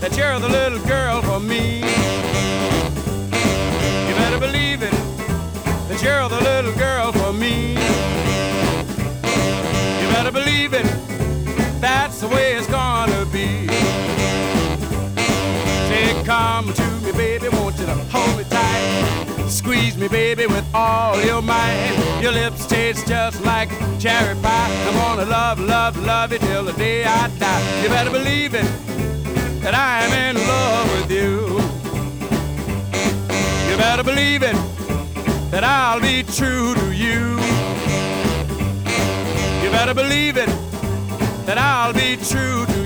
that you're the little girl for me. You better believe it, that you're the little girl for me. You better believe it, that's the way it's gonna be. Say, come to me, baby, want you to hold me tight. Squeeze me, baby, with all your might. Your lips taste just like cherry pie. I'm gonna love, love, love you till the day I die. You better believe it, that I'm in love with you. You better believe it, that I'll be true to you. You better believe it, that I'll be true to